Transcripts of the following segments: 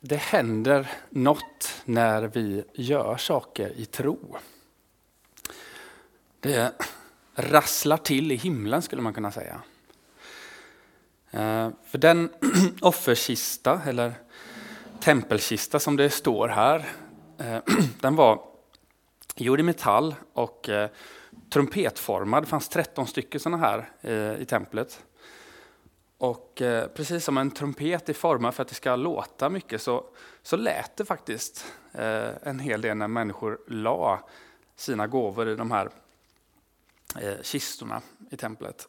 Det händer något när vi gör saker i tro. Det rasslar till i himlen skulle man kunna säga. För den offerkista eller tempelkista som det står här, den var gjord i metall och trumpetformad. Det fanns 13 stycken sådana här i templet. Och precis som en trumpet är formad för att det ska låta mycket så lät det faktiskt en hel del när människor la sina gåvor i de här kistorna i templet.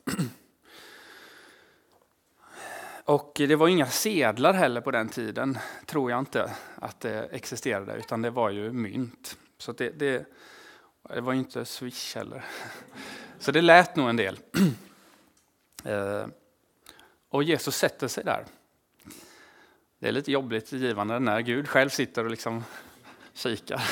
Och det var inga sedlar heller på den tiden, tror jag inte att det existerade, utan det var ju mynt. Så det var ju inte Swish heller. Så det lät nog en del. Och Jesus sätter sig där. Det är lite jobbigt givande när Gud själv sitter och liksom kikar.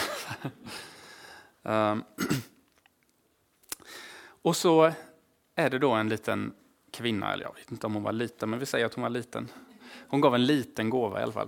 Och så är det då en liten kvinna, eller jag vet inte om hon var liten, men vi säger att hon var liten. Hon gav en liten gåva i alla fall.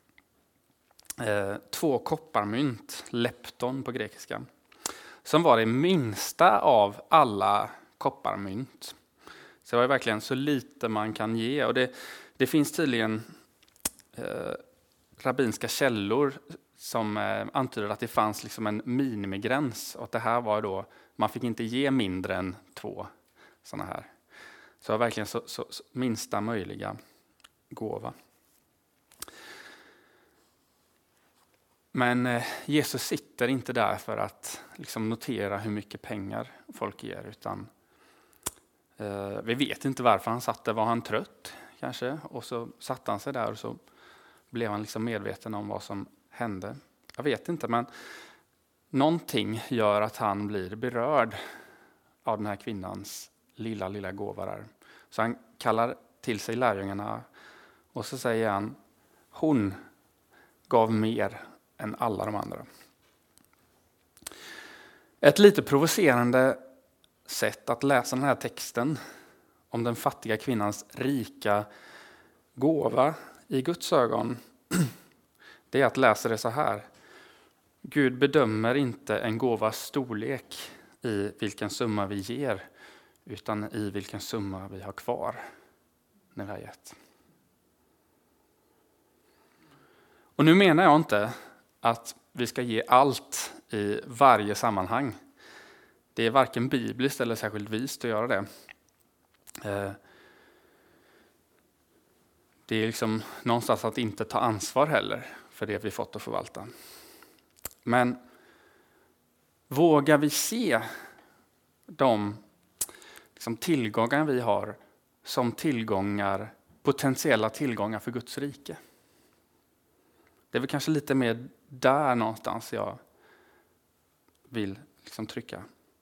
2 kopparmynt, lepton på grekiska, som var det minsta av alla kopparmynt. Så det var verkligen så lite man kan ge. Och det finns tydligen rabbinska källor som antyder att det fanns liksom en minimigräns. Och att det här var då, man fick inte ge mindre än 2 sådana här. Så det var verkligen så minsta möjliga gåva. Men Jesus sitter inte där för att liksom notera hur mycket pengar folk ger, utan vi vet inte varför han satt där. Var han trött kanske? Och så satte han sig där och så blev han liksom medveten om vad som hände. Jag vet inte, men någonting gör att han blir berörd av den här kvinnans lilla gåva där. Så han kallar till sig lärjungarna och så säger han: hon gav mer än alla de andra. Ett lite provocerande sätt att läsa den här texten om den fattiga kvinnans rika gåva i Guds ögon, det är att läsa det så här: Gud bedömer inte en gåvas storlek i vilken summa vi ger, utan i vilken summa vi har kvar när vi har gett. Och nu menar jag inte att vi ska ge allt i varje sammanhang. Det är varken bibliskt eller särskilt vist att göra det. Det är liksom någonstans att inte ta ansvar heller för det vi fått att förvalta. Men vågar vi se de liksom tillgångar vi har som tillgångar, potentiella tillgångar för Guds rike? Det är väl kanske lite mer där någonstans jag vill liksom trycka.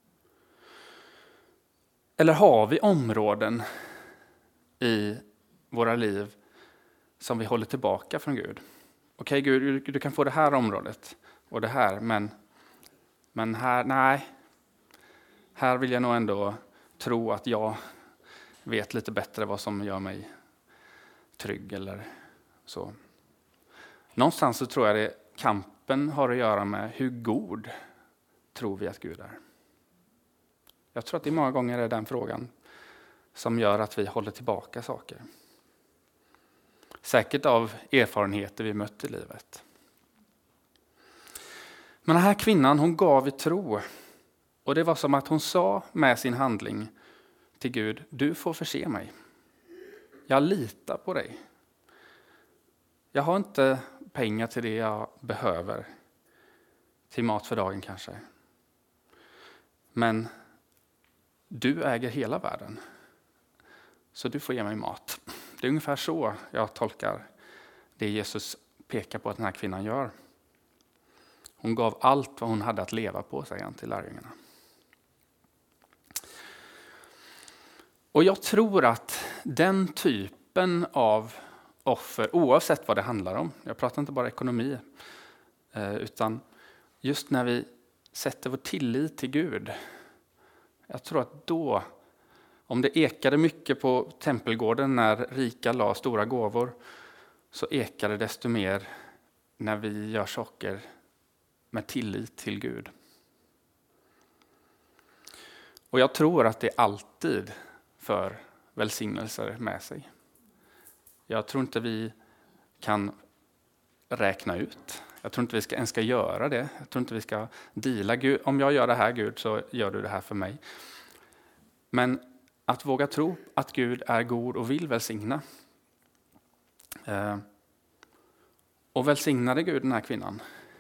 Eller har vi områden i våra liv som vi håller tillbaka från Gud? Okej, Gud, du kan få det här området och det här, men här, nej. Här vill jag nog ändå tro att jag vet lite bättre vad som gör mig trygg eller så. Någonstans så tror jag det kampen har att göra med hur god tror vi att Gud är. Jag tror att det många gånger är den frågan som gör att vi håller tillbaka saker. Säkert av erfarenheter vi mött i livet. Men den här kvinnan, hon gav i tro. Och det var som att hon sa med sin handling till Gud: du får förse mig. Jag litar på dig. Jag har inte pengar till det jag behöver. Till mat för dagen kanske. Men du äger hela världen. Så du får ge mig mat. Det är ungefär så jag tolkar det Jesus pekar på att den här kvinnan gör. Hon gav allt vad hon hade att leva på, säger han till lärjungarna. Och jag tror att den typen av offer, oavsett vad det handlar om, jag pratar inte bara ekonomi, utan just när vi sätter vår tillit till Gud, jag tror att då, om det ekade mycket på tempelgården när rika la stora gåvor, så ekade desto mer när vi gör saker med tillit till Gud. Och jag tror att det alltid för välsignelser med sig. Jag tror inte vi kan räkna ut. Jag tror inte vi ens ska göra det. Jag tror inte vi ska deala. Gud, om jag gör det här Gud, så gör du det här för mig. Men att våga tro att Gud är god och vill välsigna. Och välsignade Gud den här kvinnan.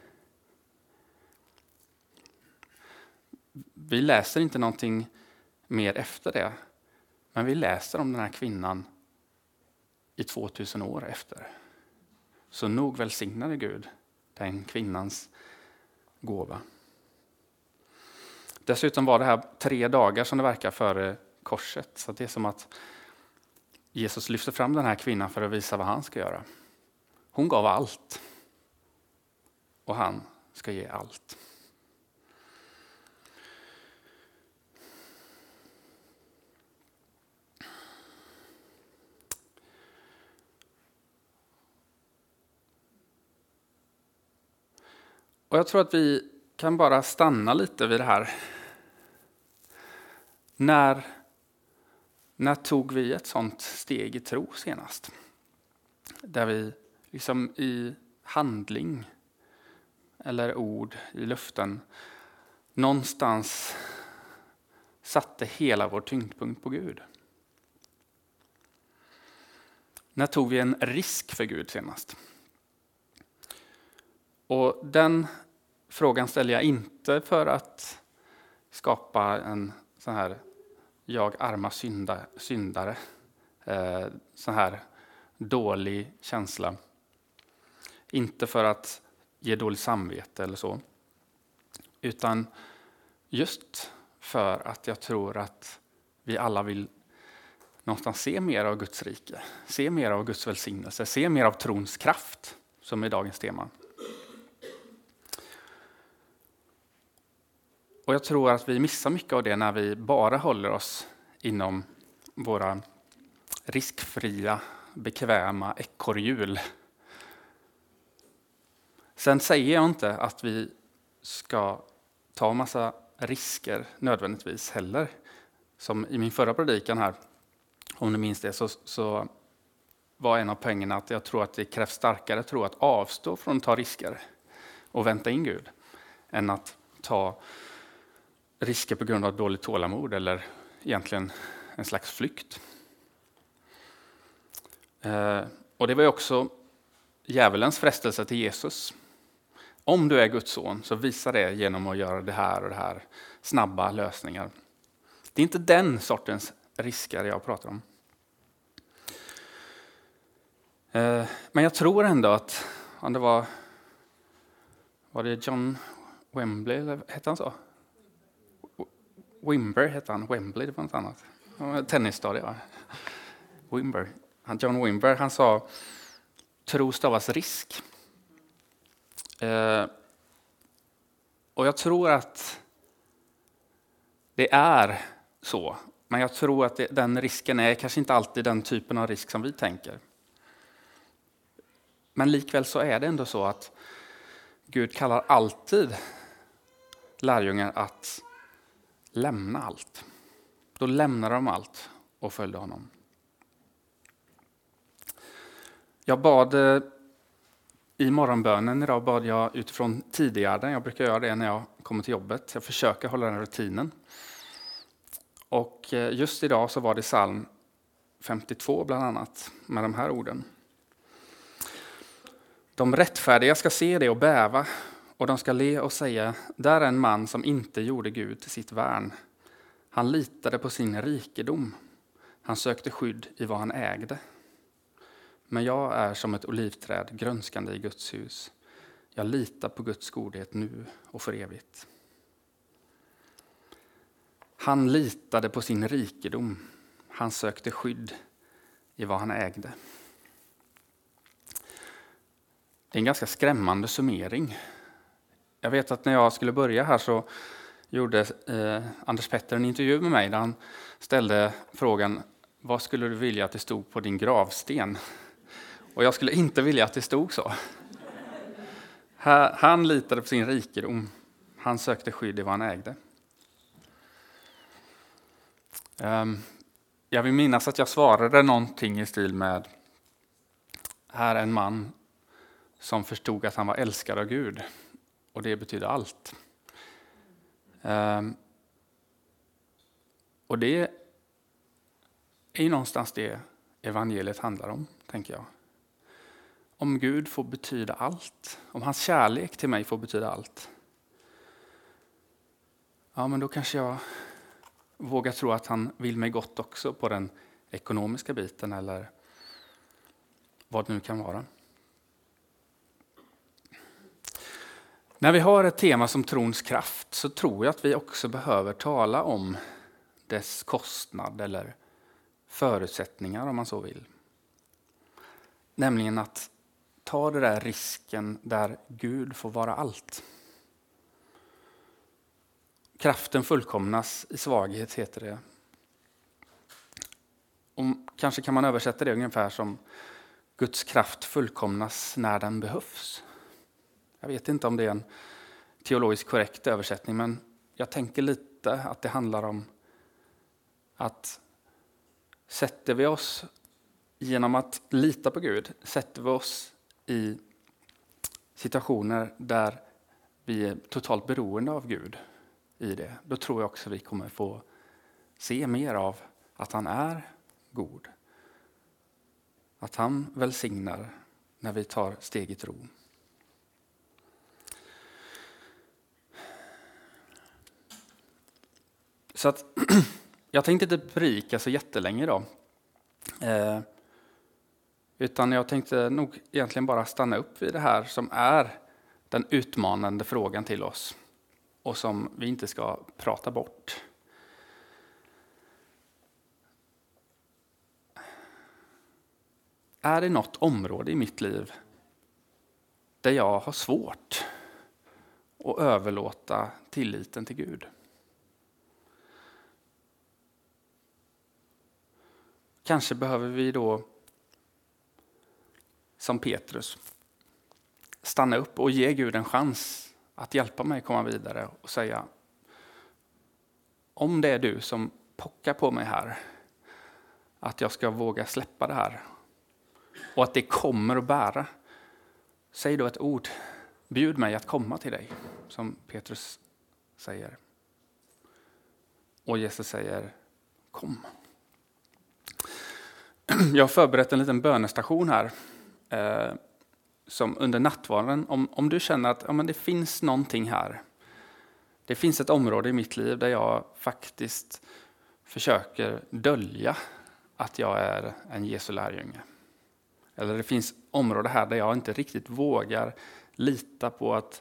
Vi läser inte någonting mer efter det. Men vi läser om den här kvinnan i 2000 år efter. Så nog välsignade Gud den kvinnans gåva. Dessutom var det här 3 dagar som det verkar före korset. Så det är som att Jesus lyfter fram den här kvinnan för att visa vad han ska göra. Hon gav allt. Och han ska ge allt. Och jag tror att vi kan bara stanna lite vid det här. När tog vi ett sånt steg i tro senast? Där vi liksom i handling eller ord i luften någonstans satte hela vår tyngdpunkt på Gud. När tog vi en risk för Gud senast? Och den frågan ställer jag inte för att skapa en sån här jag arma syndare, sån här dålig känsla. Inte för att ge dåligt samvete eller så. Utan just för att jag tror att vi alla vill någonstans se mer av Guds rike. Se mer av Guds välsignelse. Se mer av trons kraft, som är dagens tema. Och jag tror att vi missar mycket av det när vi bara håller oss inom våra riskfria, bekväma ekorrhjul. Sen säger jag inte att vi ska ta massa risker nödvändigtvis heller. Som i min förra predikan här, om ni minns det, så var en av poängerna att jag tror att det krävs starkare tro att avstå från att ta risker och vänta in Gud än att ta risker på grund av dåligt tålamod eller egentligen en slags flykt. Och det var ju också djävulens frestelse till Jesus. Om du är Guds son, så visa det genom att göra det här och det här. Snabba lösningar. Det är inte den sortens risker jag pratar om. Men jag tror ändå att om det var det John Wembley, eller hette han så? Wimber hette han. Wembley, det var något annat. Tennisstad, ja. Wimber. John Wimber, han sa tro stavas risk. Och jag tror att det är så. Men jag tror att den risken är kanske inte alltid den typen av risk som vi tänker. Men likväl så är det ändå så att Gud kallar alltid lärjungar att lämna allt. Då lämnade de allt och följde honom. Jag bad i morgonbönen idag bad jag utifrån tidigare. Jag brukar göra det när jag kommer till jobbet. Jag försöker hålla den rutinen. Och just idag så var det psalm 52 bland annat med de här orden. De rättfärdiga ska se det och bäva, och de ska le och säga, där är en man som inte gjorde Gud till sitt värn. Han litade på sin rikedom. Han sökte skydd i vad han ägde. Men jag är som ett olivträd grönskande i Guds hus. Jag litar på Guds godhet nu och för evigt. Han litade på sin rikedom. Han sökte skydd i vad han ägde. Det är en ganska skrämmande summering. Jag vet att när jag skulle börja här så gjorde Anders Petter en intervju med mig där han ställde frågan, vad skulle du vilja att det stod på din gravsten? Och jag skulle inte vilja att det stod så. Han litade på sin rikedom. Han sökte skydd i vad han ägde. Jag vill minnas att jag svarade någonting i stil med: här är en man som förstod att han var älskad av Gud. Och det betyder allt. Och det är ju någonstans det evangeliet handlar om, tänker jag. Om Gud får betyda allt, om hans kärlek till mig får betyda allt, ja, men då kanske jag vågar tro att han vill mig gott också på den ekonomiska biten eller vad det nu kan vara. När vi har ett tema som trons kraft så tror jag att vi också behöver tala om dess kostnad eller förutsättningar, om man så vill. Nämligen att ta det där risken där Gud får vara allt. Kraften fullkomnas i svaghet, heter det. Och kanske kan man översätta det ungefär som Guds kraft fullkomnas när den behövs. Jag vet inte om det är en teologiskt korrekt översättning, men jag tänker lite att det handlar om att sätter vi oss genom att lita på Gud, sätter vi oss i situationer där vi är totalt beroende av Gud i det, då tror jag också vi kommer få se mer av att han är god. Att han välsignar när vi tar steg i tro. Så att jag tänkte inte predika så jättelänge idag. Utan jag tänkte nog egentligen bara stanna upp vid det här som är den utmanande frågan till oss. Och som vi inte ska prata bort. Är det något område i mitt liv där jag har svårt att överlåta tilliten till Gud? Kanske behöver vi då, som Petrus, stanna upp och ge Gud en chans att hjälpa mig komma vidare och säga: om det är du som pockar på mig här, att jag ska våga släppa det här och att det kommer att bära, säg då ett ord, bjud mig att komma till dig, som Petrus säger. Och Jesus säger: kom. Jag har förberett en liten bönestation här som under nattvarden, om du känner att men det finns någonting här. Det finns ett område i mitt liv där jag faktiskt försöker dölja att jag är en Jesu lärjunge. Eller det finns områden här där jag inte riktigt vågar lita på att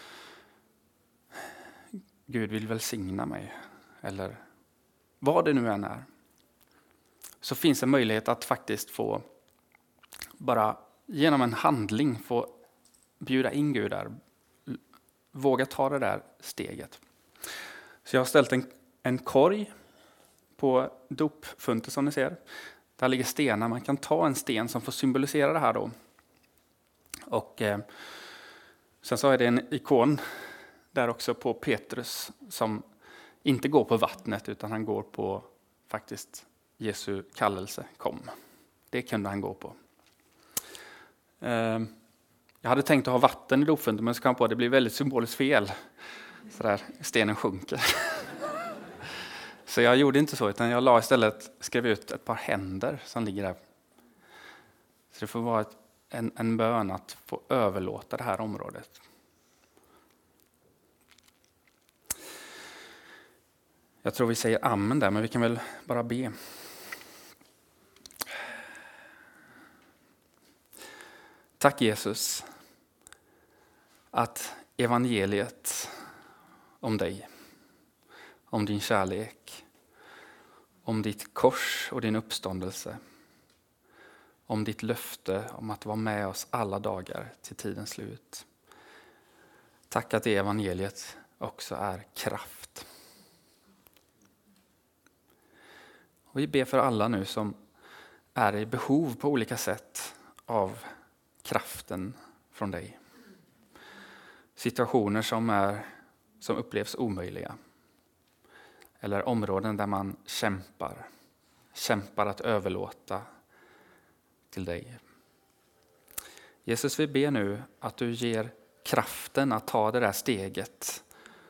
Gud vill välsigna mig. Eller vad det nu än är. Så finns en möjlighet att faktiskt få bara genom en handling få bjuda in Gud där. Våga ta det där steget. Så jag har ställt en korg på dopfuntet som ni ser. Där ligger stenar. Man kan ta en sten som får symbolisera det här då. Och sen så är det en ikon där också på Petrus som inte går på vattnet utan han går på faktiskt Jesu kallelse, kom. Det kunde han gå på. Jag hade tänkt att ha vatten i dopfundet, men så kom på att det blir väldigt symboliskt fel. Så där stenen sjunker. Så jag gjorde inte så, utan jag la istället, skrev ut ett par händer som ligger där. Så det får vara en bön att få överlåta det här området. Jag tror vi säger amen där, men vi kan väl bara be. Tack Jesus att evangeliet om dig, om din kärlek, om ditt kors och din uppståndelse, om ditt löfte om att vara med oss alla dagar till tidens slut. Tack att det evangeliet också är kraft. Och vi ber för alla nu som är i behov på olika sätt av kraften från dig. situationer som upplevs omöjliga. Eller områden där man kämpar att överlåta till dig. Jesus, vi ber nu att du ger kraften att ta det där steget.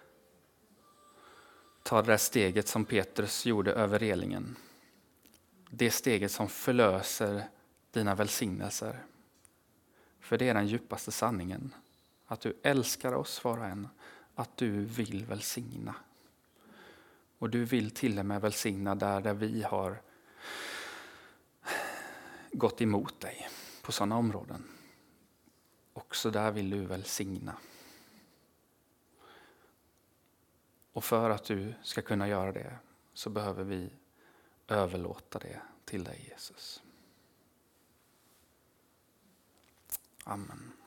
Ta det där steget som Petrus gjorde över relingen. Det steget som förlöser dina välsignelser. För det är den djupaste sanningen. Att du älskar oss var och en. Att du vill välsigna. Och du vill till och med välsigna där vi har gått emot dig på sådana områden. Också där vill du välsigna. Och för att du ska kunna göra det så behöver vi överlåta det till dig, Jesus. Amen.